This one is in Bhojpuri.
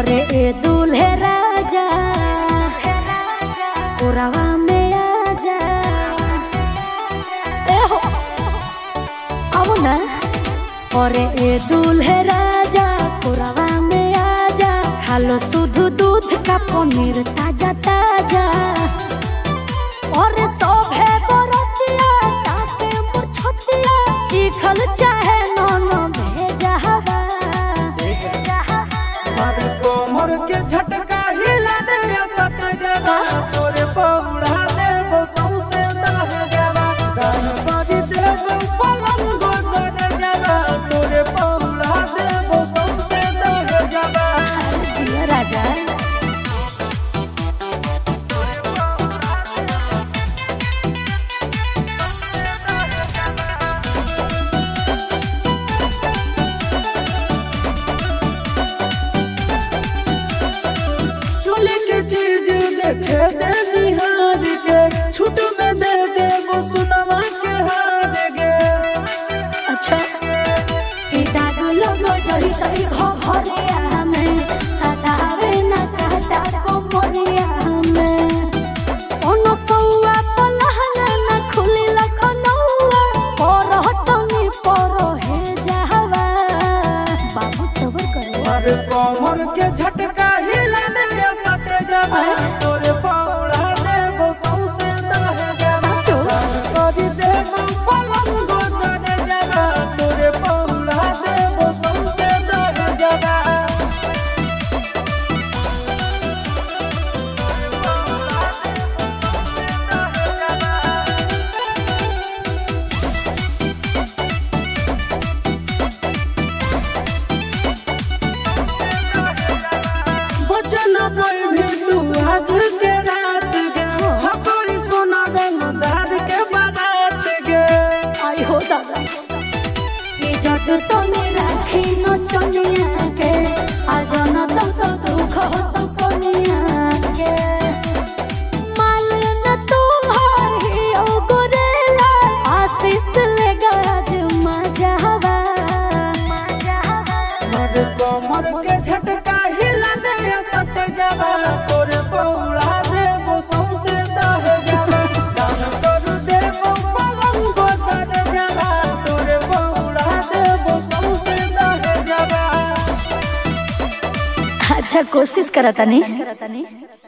अरे ए दूल्हे राजा कोरावा में आजा ए हो आओ ना। अरे ए दूल्हे राजा कोरावा में आजा खालो शुद्ध दूध का पनीर ताजा ताजा। और सोभे बरतिया ताके मुछतिया चिखल चाहे नोनो भेजा हवा। कोमर के झटका हिला दे सट देवा तोरे पौड़ा देबो सौसे दह देवा गान बजी देबो पलंग गोद देवा तोरे पौड़ा देबो सौसे दह देवा। जिया राजा देखे दे निहार के छूट में दे दे वो सुनवा के हार गे। अच्छा इदा लोगो जरी तई घरिया में सदावे न काटा को मोरिया में ओनो सौआ पलहंगा न खुली लखनऊआ परहतनी पर हे जावा। बाबू सबर करे और कोमर के झटका हिला दे सट जावा तोरे पौड़ा देबो सौसे दह जावा। करी देबो पलंग गोद जावा तोरे पौड़ा देबो सौसे दह जावा। बचना कोई भी तू आज के रात गे हकोई सोना रंगदार के बारात गे। आई हो दादा ये जट तो मेरा खीनो चनिया के आज न तो दुख हो तो कोनिया के माल न तू हरी ओ गोरेला आशीष लेगा आज मजावा। और कोमर के झटका हिला दे सट जावा तोरे पौड़ा देबो सौसे दह जावा गान कर देबो पलंग गोद जावा तोरे पौड़ा देबो सौसे दह जावा। अच्छा कोशिश करता नहीं।